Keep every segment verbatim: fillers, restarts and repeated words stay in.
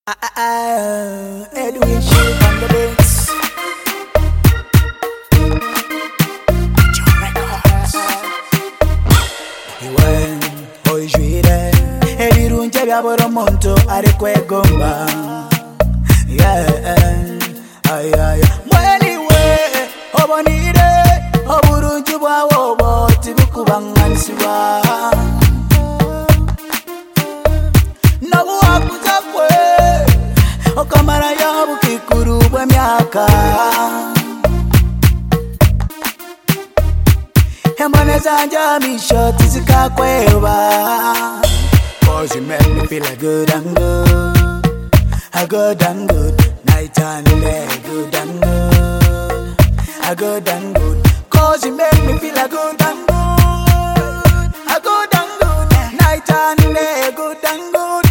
Ah, ah, ah, Edwin Sheep on the beats. John Records. Iwe, oijuire ebirungi byabura omuntu arikwegomba. Yeah, ay, ay. Mweliwe obonire oburungi bwawe obo tibukubanganisibwa. Nabuwakuza kwe okamara yabu kikuru bw'emyaka. Embone zanje amisho tizikakweba. Cause you make me feel good and good, a good and good. Night and day, good and good, a good and good. Cause you make me feel a good and good, a good and good. Night and day, good and good.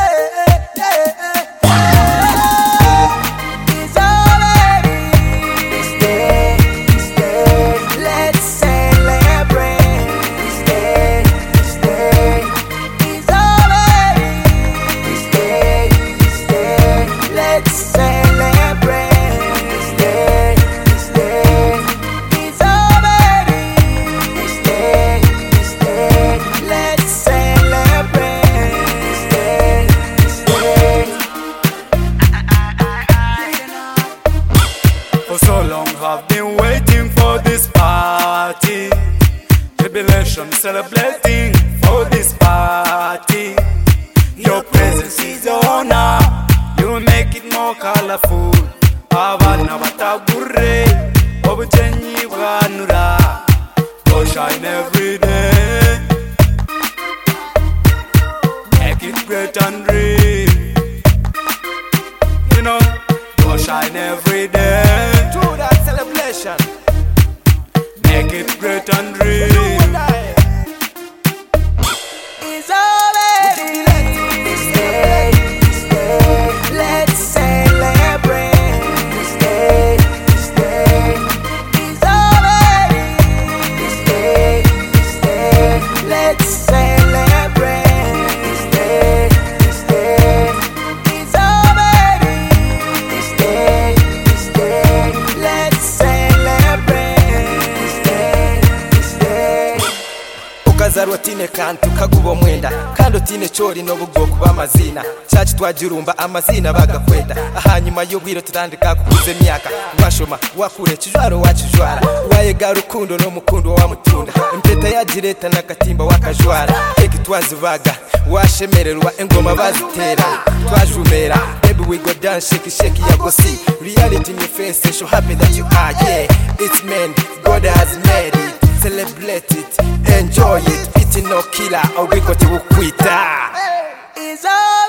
For so long I've been waiting for this party, jubilation celebrating for this party. Your presence is the honor, you make it more colorful. Abana batagure, obujenyi bwanura, go shine every day, make it great and real. You know, go shine every day. Through that celebration, make it great and real. It's already this day, this day. Let's celebrate this day, this day. It's already this day, this day. Let's celebrate this day, this day. It's already this day, this day. Let's celebrate this day, this day. ukazarwa tine kantu kagubo mwenda kandi tine chori n'obugoko bw'amazina cyacu twagirumba amazina bagakwenda ahanyuma y'ubwiro tutandika kukuze myaka washoma wakure kijwaro wakijwara wayega rukundo no mukundo wa mutunda impeta yagireta nakatimba wakajwara eki twazibaga washemererwa engoma bazitera twajumera baby we go dance shake shake ya go see reality in your face so happy that you are. Yeah, it's man God has made it, celebrate it, enjoy it. It's no killer or we got to quit. It's all